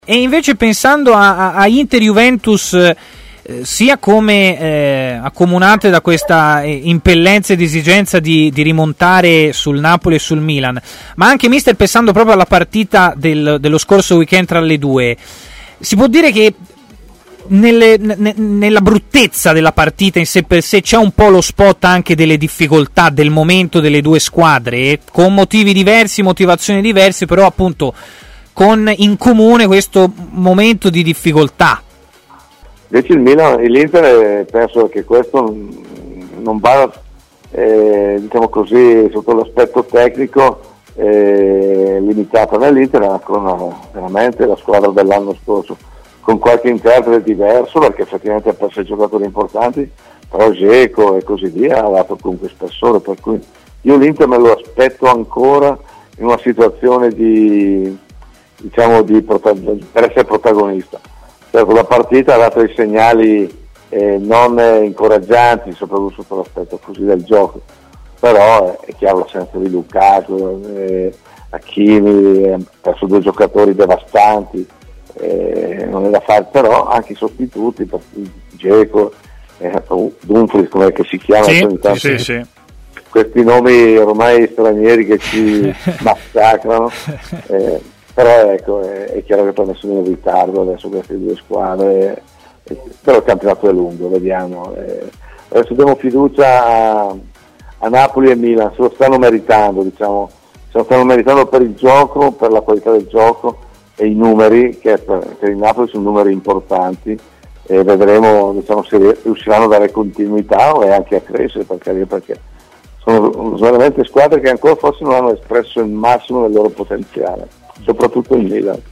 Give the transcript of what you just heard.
E invece pensando a Inter-Juventus, sia come accomunate da questa impellenza ed esigenza di rimontare sul Napoli e sul Milan, ma anche mister pensando proprio alla partita dello scorso weekend tra le due, si può dire che nella bruttezza della partita in sé per sé c'è un po' lo spot anche delle difficoltà del momento delle due squadre, con motivi diversi, motivazioni diverse, però appunto con in comune questo momento di difficoltà. Invece il Milan e l'Inter, penso che questo non va diciamo così sotto l'aspetto tecnico limitato. Nell'Inter è ancora veramente la squadra dell'anno scorso, con qualche interprete diverso, perché effettivamente ha perso giocatori importanti, però Dzeko e così via ha dato comunque spessore, per cui io l'Inter me lo aspetto ancora in una situazione per essere protagonista. Certo, la partita ha dato dei segnali non incoraggianti, soprattutto sotto l'aspetto così del gioco, però è chiaro l'assenza di Lukaku, Hakimi ha perso due giocatori devastanti, non è da fare, però anche i sostituti, Dzeko, Dumfries, come che si chiama, sì. Questi nomi ormai stranieri che ci massacrano, però ecco, è chiaro che poi sono in ritardo adesso queste due squadre, però il campionato è lungo, vediamo. Adesso diamo fiducia a Napoli e Milan, se lo stanno meritando, diciamo, se lo stanno meritando per il gioco, per la qualità del gioco e i numeri, che per il Napoli sono numeri importanti, e vedremo, diciamo, se riusciranno a dare continuità e anche a crescere, perché sono veramente squadre che ancora forse non hanno espresso il massimo del loro potenziale, soprattutto in Milan.